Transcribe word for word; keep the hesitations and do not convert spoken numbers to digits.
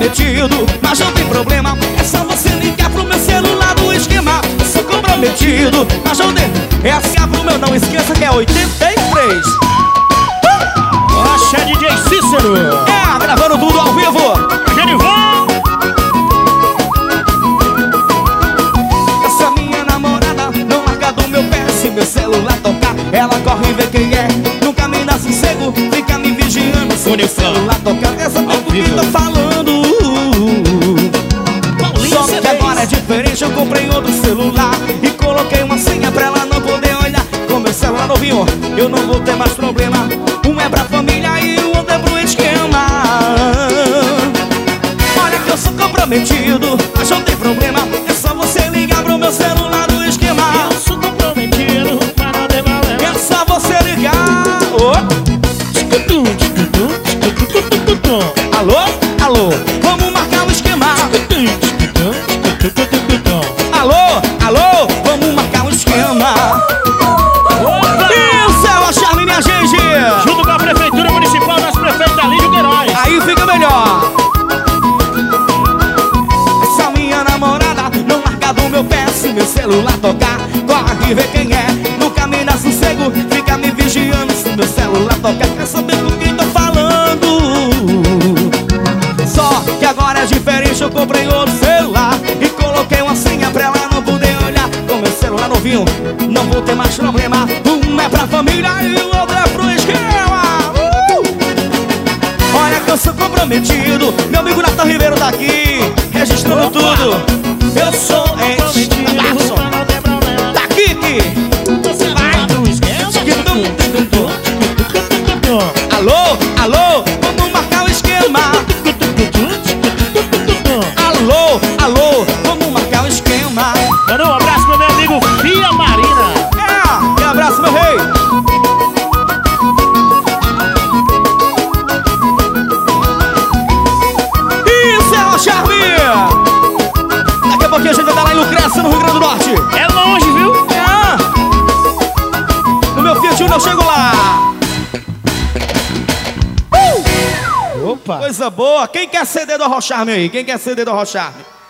comprometido, mas não tem problema. É só você ligar pro meu celular do esquema. Eu sou comprometido, mas não tem. É assim pro meu, não esqueça que é oitenta e três. Rocha D J Cícero. É, gravando tudo ao vivo. Genival. Essa minha namorada não larga do meu pé. Se meu celular tocar, ela corre e vê quem é. Nunca me dá sossego, fica me vigiando. Se meu celular tocar, essa tempo que tô falando. Só que agora é diferente, eu comprei outro celular e coloquei uma senha pra ela não poder olhar. Com meu celular novinho, eu não vou ter mais problema. Um é pra família e o outro é pro esquema. Olha que eu sou comprometido, mas não tem problema. É só você ligar pro meu celular do esquema. Eu sou comprometido, mas não tem problema. É só você ligar. Oh. Alô? Alô? Vamos marcar o esquema. Alô? Alô? Vamos marcar o esquema. Isso é o Charme, minha gente. Junto com a Prefeitura Municipal, nosso prefeito Alírio Queiroz. Aí fica melhor. Essa minha namorada não larga do meu pé. Se meu celular tocar, corre e vê quem é. Nunca me dá sossego, fica me vigiando. Se meu celular tocar, quer saber com quem tô falando. Só que agora é diferente, eu comprei outro celular e coloquei uma senha pra ela não poder olhar. Com meu celular novinho, não vou ter mais problema. Um é pra família e o outro é pro esquema. uh! Olha que eu sou comprometido. Meu amigo Nathan Ribeiro tá aqui, registrando Opa! tudo. Eu sou ex Comprometido, mas não tem problema. Tá aqui, Ki. Você vai no esquema. Alô, alô, vamos marcar o esquema. Alô, alô, vamos marcar o esquema. Manda um abraço pro meu amigo Fia Marina. É, e abraço, meu rei. Isso é o Charme. Daqui a pouquinho a gente tá lá em Lucrécia, no Rio Grande do Norte. É longe, viu? É. No meu Fiat Uno eu chego lá. Opa. Coisa boa. Quem quer C D do Arro Charme aí? Quem quer C D do Arro Charme?